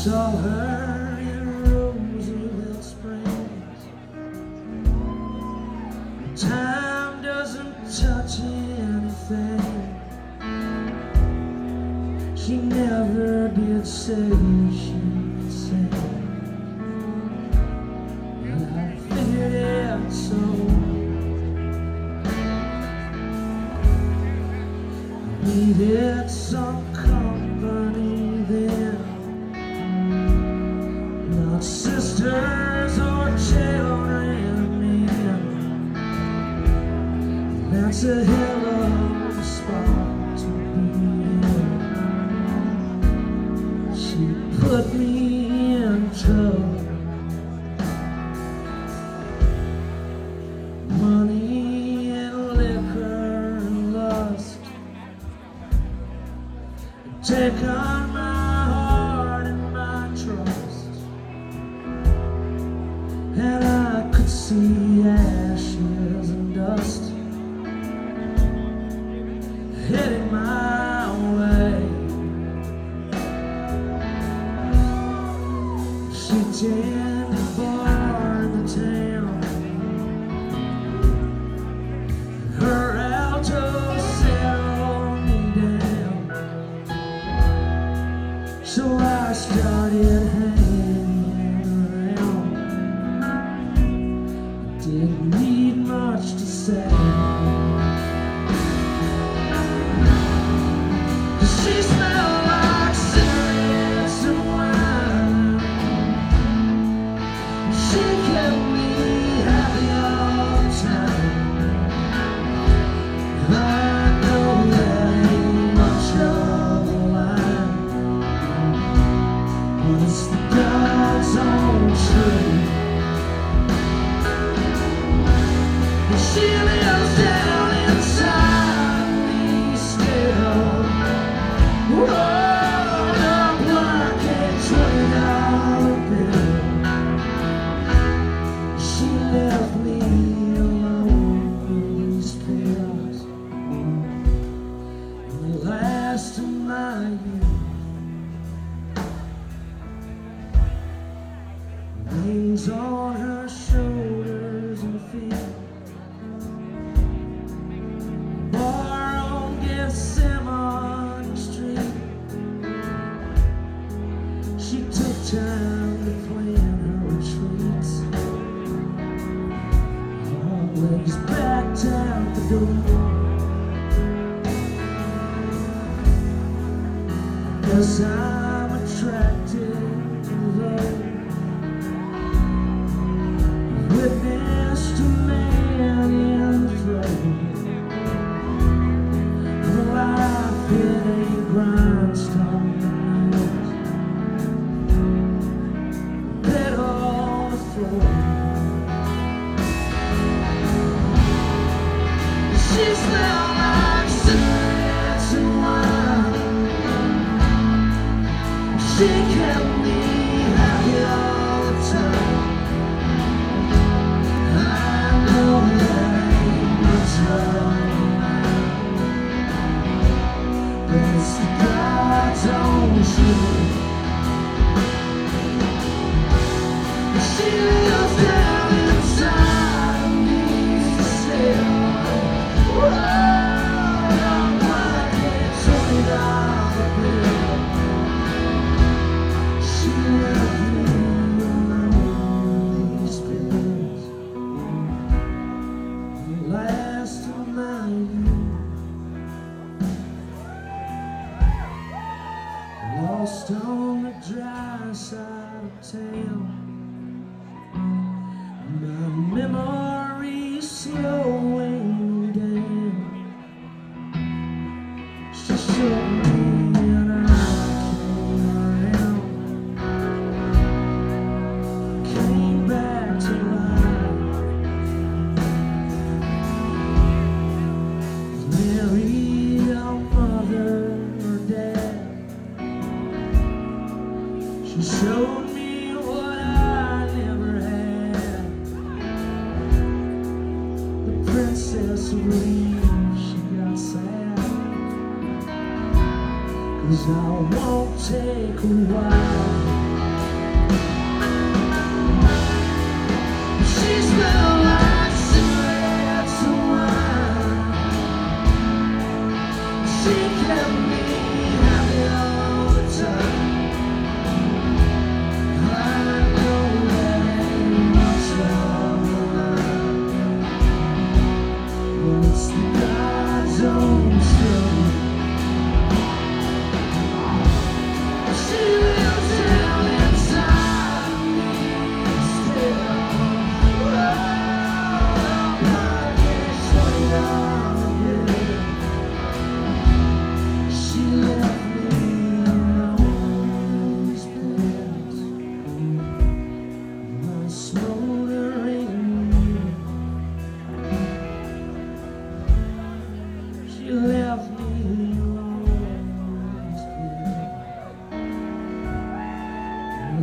saw her in Roosevelt Springs. Time doesn't touch anything. She never did say she could sing, but I figured it so. I needed some company then, not sisters or children men. That's a hell of a spot to be in. She put me in trouble. Money and liquor and lust take on my heart and my trust, and I could see ashes and dust heading my way. She tended for the town. Her alto settled me down, so I started hanging around. Didn't need much to say. She smelled like cigarettes and wine. She kept me happy all the time. I know that ain't much of a lie, but it's the God's own truth. And she lives down inside me still, rolled up like a $20 bill. She left me alone with these pills, and the last of my youth. Veins on her shoulders and feet, bar on Gethsemane Street. She took time to plan her retreats, always backed out the door. Guess I'm attracted to love. Witnessed a man in the throes of a life in a grindstone. Bed on the floor. She smelled like cigarettes and wine. She kept me happy all the time. I know that ain't much love, but it's the God's own truth. She lives down inside me still, rolled up like a $20 bill. She left me alone with these pills, the last of my youth. Lost on the dry side of town, my memory's slowing down. She showed me and I came back to life. Married a mother or dad. She showed me what I never had. The princess of Leaves, she got sad, 'cause I won't take a while.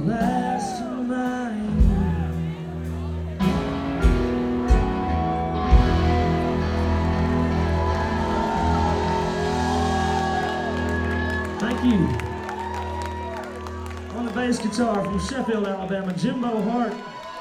last of my years. Thank you. On the bass guitar from Sheffield, Alabama, Jimbo Hart.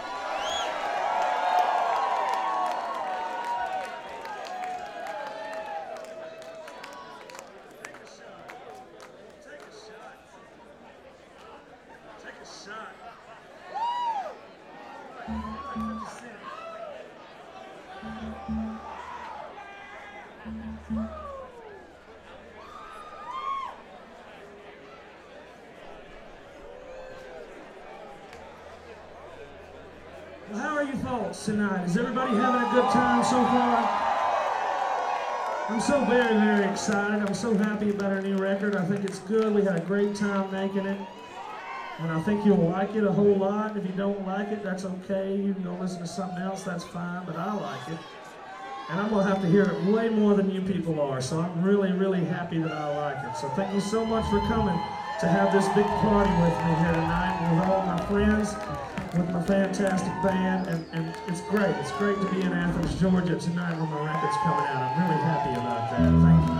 Well, how are you folks tonight? Is everybody having a good time so far? I'm so very, very excited. I'm so happy about our new record. I think it's good. We had a great time making it. And I think you'll like it a whole lot. If you don't like it, that's okay. You can go listen to something else, that's fine, but I like it. And I'm gonna have to hear it way more than you people are, so I'm really, really happy that I like it. So thank you so much for coming to have this big party with me here tonight, with all my friends, with my fantastic band, and it's great. It's great to be in Athens, Georgia tonight when my record's coming out. I'm really happy about that. Thank you.